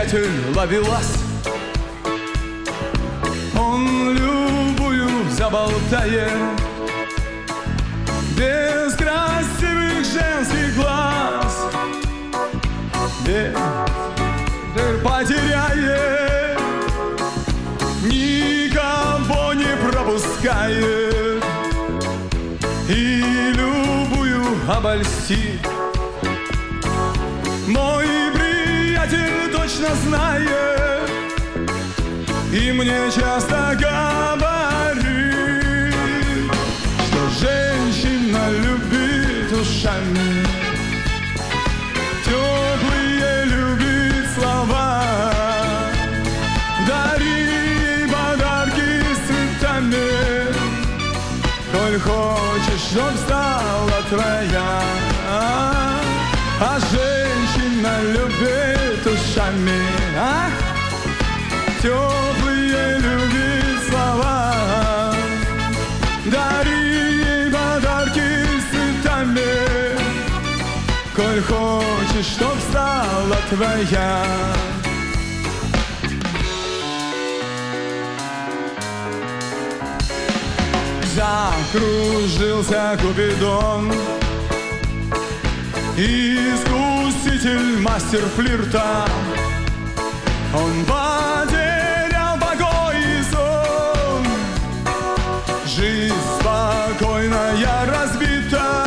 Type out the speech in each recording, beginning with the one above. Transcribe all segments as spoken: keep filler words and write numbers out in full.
приятель ловелас. Он любую заболтает без красивых женских глаз. Ветер потеряет, никого не пропускает и любую обольстит. Мой приятель точно знает и мне часто говорит, что женщина любит ушами, теплые любит слова, дари подарки с цветами, коль хочешь, чтоб стала твоя. А женщина любит ушами, а? Теплые любит слова, дари ей подарки с цветами, коль хочешь, чтоб стала твоя. Закружился Купидон, искуситель, мастер флирта. Он потерял покой и сон, жизнь спокойная разбита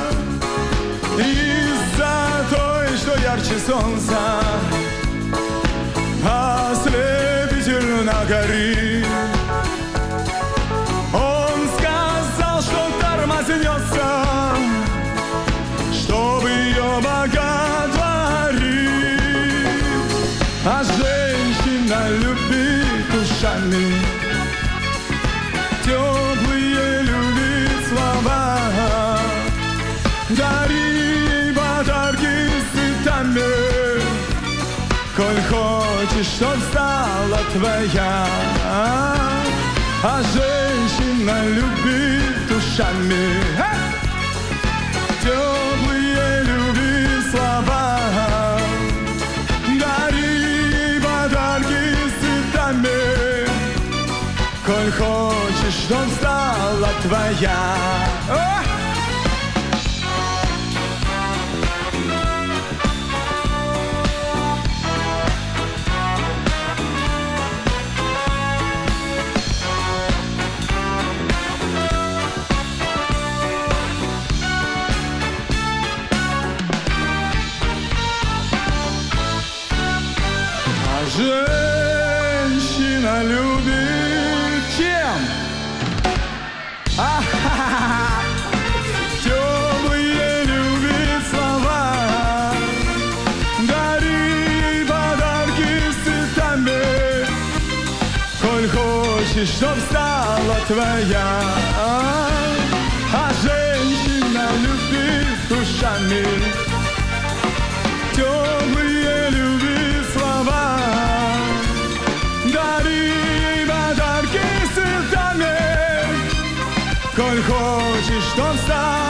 из-за той, что ярче солнца, ослепительно горит. Он сказал, что тормознется, чтобы ее боготворить. А женщина любит ушами, теплые любит слова, дари ей подарки с цветами, коль хочешь, чтоб стала твоя. А женщина любит ушами, теплые любит слова, дари подарки с цветами, коль хочешь, чтоб стала твоя. Женщина любит чем? А-ха-ха-ха. Теплые любит слова, дари подарки с цветами, коль хочешь, чтоб стала твоя. А женщина любит ушами, теплые любит слова, дари подарки с цветами, коль хочешь, чтоб стал